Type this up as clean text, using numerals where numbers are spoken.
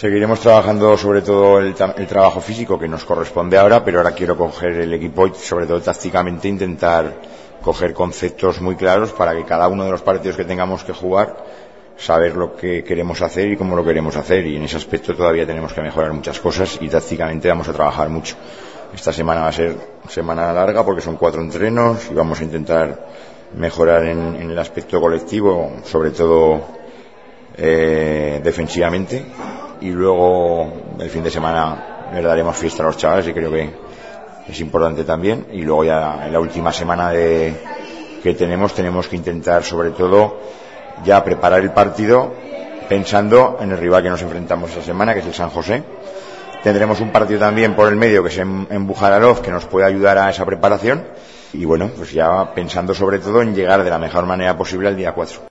Seguiremos trabajando sobre todo el trabajo físico que nos corresponde ahora, pero ahora quiero coger el equipo y sobre todo tácticamente intentar coger conceptos muy claros para que cada uno de los partidos que tengamos que jugar saber lo que queremos hacer y cómo lo queremos hacer, y en ese aspecto todavía tenemos que mejorar muchas cosas y tácticamente vamos a trabajar mucho. Esta semana va a ser semana larga porque son 4 entrenos y vamos a intentar mejorar en el aspecto colectivo, sobre todo defensivamente, y luego el fin de semana les daremos fiesta a los chavales y creo que es importante también, y luego ya en la última semana que tenemos que intentar sobre todo ya preparar el partido pensando en el rival que nos enfrentamos esa semana, que es el San José. Tendremos un partido también por el medio que es en Bujaralov, que nos puede ayudar a esa preparación, y bueno, pues ya pensando sobre todo en llegar de la mejor manera posible al día 4.